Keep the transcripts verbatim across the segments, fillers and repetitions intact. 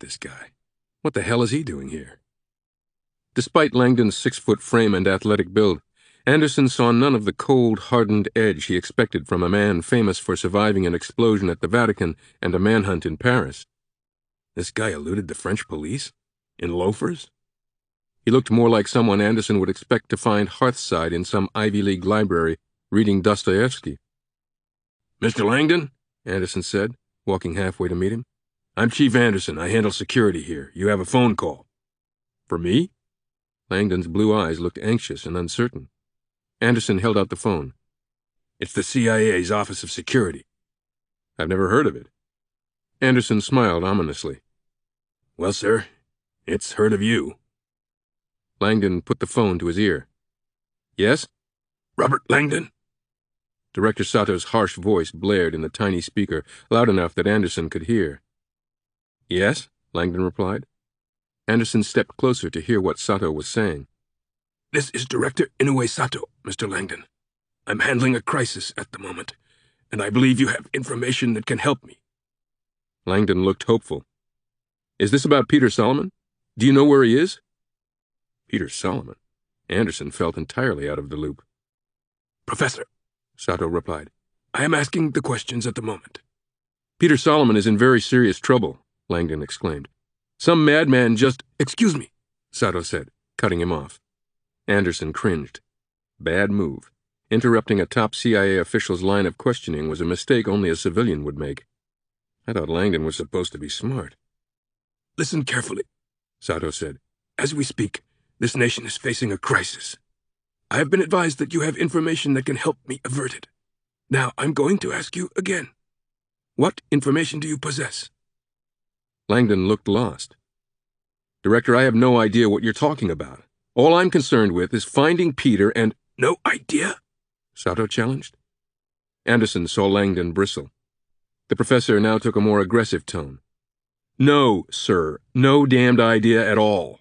this guy. What the hell is he doing here? Despite Langdon's six-foot frame and athletic build, Anderson saw none of the cold, hardened edge he expected from a man famous for surviving an explosion at the Vatican and a manhunt in Paris. This guy eluded the French police? In loafers? He looked more like someone Anderson would expect to find hearthside in some Ivy League library reading Dostoevsky. "Mister Langdon?" Anderson said, walking halfway to meet him. "I'm Chief Anderson. I handle security here. You have a phone call." "For me?" Langdon's blue eyes looked anxious and uncertain. Anderson held out the phone. "It's the C I A's Office of Security." "I've never heard of it." Anderson smiled ominously. "Well, sir, it's heard of you." Langdon put the phone to his ear. "Yes?" "Robert Langdon?" Director Sato's harsh voice blared in the tiny speaker, loud enough that Anderson could hear. "Yes?" Langdon replied. Anderson stepped closer to hear what Sato was saying. "This is Director Inoue Sato, Mister Langdon. I'm handling a crisis at the moment, and I believe you have information that can help me." Langdon looked hopeful. "Is this about Peter Solomon? Do you know where he is?" Peter Solomon? Anderson felt entirely out of the loop. "Professor," Sato replied, "I am asking the questions at the moment." "Peter Solomon is in very serious trouble," Langdon exclaimed. "Some madman just—" "Excuse me," Sato said, cutting him off. Anderson cringed. Bad move. Interrupting a top C I A official's line of questioning was a mistake only a civilian would make. I thought Langdon was supposed to be smart. "Listen carefully," Sato said. "As we speak, this nation is facing a crisis. I have been advised that you have information that can help me avert it. Now I'm going to ask you again. What information do you possess?" Langdon looked lost. "Director, I have no idea what you're talking about. All I'm concerned with is finding Peter and—" "No idea?" Sato challenged. Anderson saw Langdon bristle. The professor now took a more aggressive tone. "No, sir, no damned idea at all."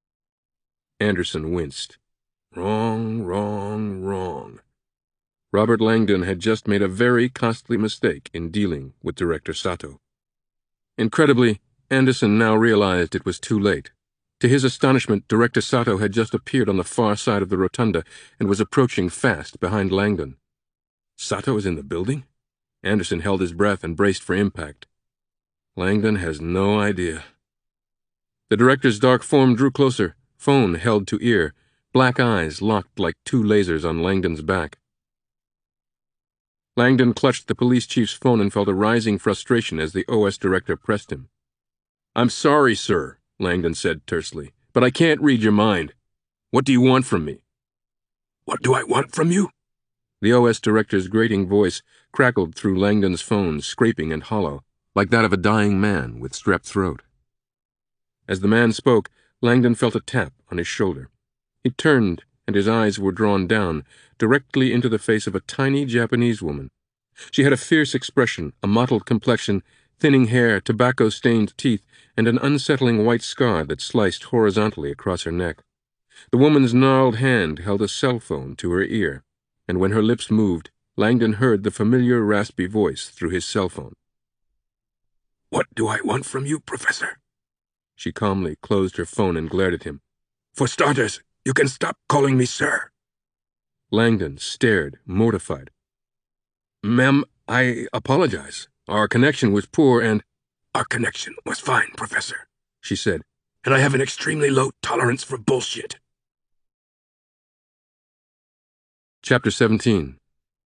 Anderson winced. Wrong, wrong, wrong. Robert Langdon had just made a very costly mistake in dealing with Director Sato. Incredibly, Anderson now realized it was too late. To his astonishment, Director Sato had just appeared on the far side of the rotunda and was approaching fast behind Langdon. Sato is in the building? Anderson held his breath and braced for impact. Langdon has no idea. The director's dark form drew closer, phone held to ear, black eyes locked like two lasers on Langdon's back. Langdon clutched the police chief's phone and felt a rising frustration as the O S director pressed him. "I'm sorry, sir," Langdon said tersely, "but I can't read your mind. What do you want from me?" "What do I want from you?" The O S director's grating voice crackled through Langdon's phone, scraping and hollow, like that of a dying man with strep throat. As the man spoke, Langdon felt a tap on his shoulder. He turned, and his eyes were drawn down, directly into the face of a tiny Japanese woman. She had a fierce expression, a mottled complexion, thinning hair, tobacco-stained teeth, and an unsettling white scar that sliced horizontally across her neck. The woman's gnarled hand held a cell phone to her ear, and when her lips moved, Langdon heard the familiar raspy voice through his cell phone. "What do I want from you, Professor?" She calmly closed her phone and glared at him. "For starters, you can stop calling me sir." Langdon stared, mortified. "Ma'am, I apologize. Our connection was poor and—" "Our connection was fine, Professor," she said, "and I have an extremely low tolerance for bullshit." Chapter seventeen.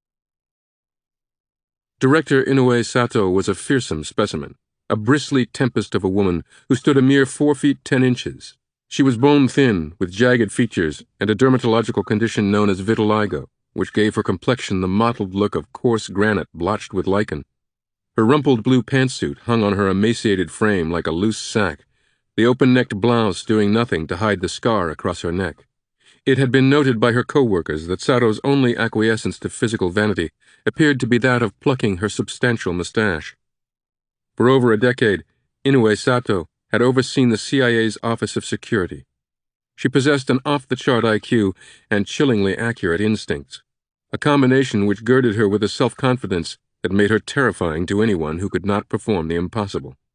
Director Inoue Sato was a fearsome specimen, a bristly tempest of a woman who stood a mere four feet ten inches. She was bone-thin, with jagged features, and a dermatological condition known as vitiligo, which gave her complexion the mottled look of coarse granite blotched with lichen. Her rumpled blue pantsuit hung on her emaciated frame like a loose sack, the open-necked blouse doing nothing to hide the scar across her neck. It had been noted by her co-workers that Sato's only acquiescence to physical vanity appeared to be that of plucking her substantial mustache. For over a decade, Inoue Sato had overseen the C I A's Office of Security. She possessed an off-the-chart I Q and chillingly accurate instincts, a combination which girded her with a self-confidence that made her terrifying to anyone who could not perform the impossible.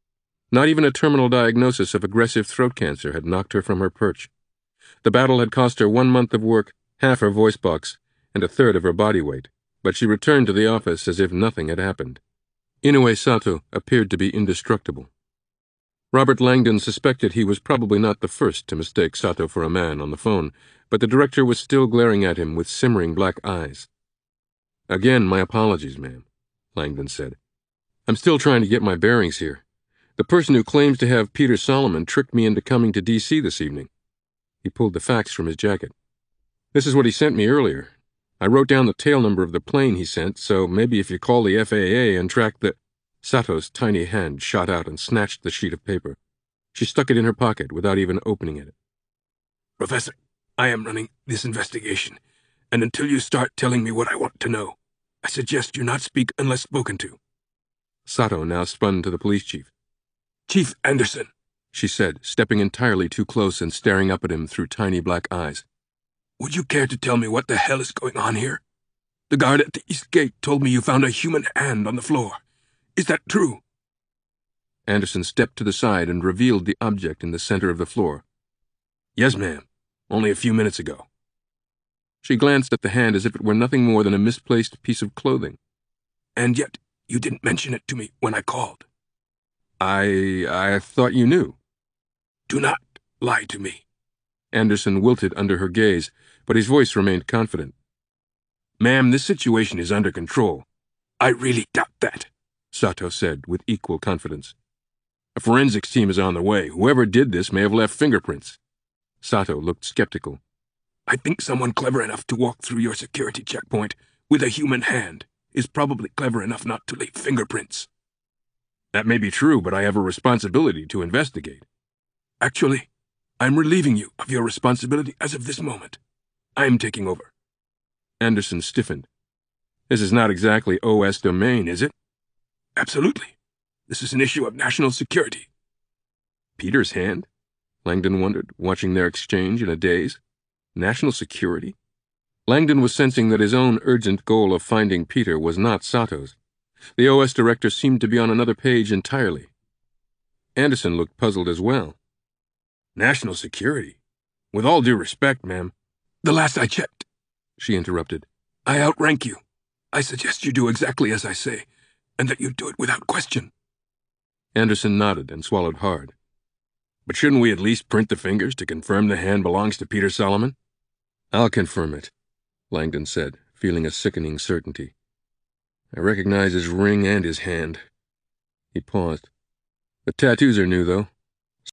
Not even a terminal diagnosis of aggressive throat cancer had knocked her from her perch. The battle had cost her one month of work, half her voice box, and a third of her body weight, but she returned to the office as if nothing had happened. Inoue Sato appeared to be indestructible. Robert Langdon suspected he was probably not the first to mistake Sato for a man on the phone, but the director was still glaring at him with simmering black eyes. "Again, my apologies, ma'am," Langdon said. "I'm still trying to get my bearings here. The person who claims to have Peter Solomon tricked me into coming to D C this evening." He pulled the fax from his jacket. "This is what he sent me earlier. I wrote down the tail number of the plane he sent, so maybe if you call the F A A and track the—" Sato's tiny hand shot out and snatched the sheet of paper. She stuck it in her pocket without even opening it. "Professor, I am running this investigation, and until you start telling me what I want to know, I suggest you not speak unless spoken to." Sato now spun to the police chief. "Chief Anderson," she said, stepping entirely too close and staring up at him through tiny black eyes. "Would you care to tell me what the hell is going on here? The guard at the east gate told me you found a human hand on the floor. Is that true?" Anderson stepped to the side and revealed the object in the center of the floor. "Yes, ma'am. Only a few minutes ago." She glanced at the hand as if it were nothing more than a misplaced piece of clothing. "And yet you didn't mention it to me when I called." I... I thought you knew." "Do not lie to me." Anderson wilted under her gaze, but his voice remained confident. "Ma'am, this situation is under control." "I really doubt that," Sato said with equal confidence. "A forensics team is on the way. Whoever did this may have left fingerprints." Sato looked skeptical. "I think someone clever enough to walk through your security checkpoint with a human hand is probably clever enough not to leave fingerprints." "That may be true, but I have a responsibility to investigate." "Actually, I'm relieving you of your responsibility as of this moment. I'm taking over." Anderson stiffened. "This is not exactly O S domain, is it?" "Absolutely. This is an issue of national security." Peter's hand? Langdon wondered, watching their exchange in a daze. National security? Langdon was sensing that his own urgent goal of finding Peter was not Sato's. The O S director seemed to be on another page entirely. Anderson looked puzzled as well. "National security? With all due respect, ma'am—" "The last I checked," she interrupted, "I outrank you. I suggest you do exactly as I say, and that you do it without question." Anderson nodded and swallowed hard. "But shouldn't we at least print the fingers to confirm the hand belongs to Peter Solomon?" "I'll confirm it," Langdon said, feeling a sickening certainty. "I recognize his ring and his hand." He paused. "The tattoos are new, though.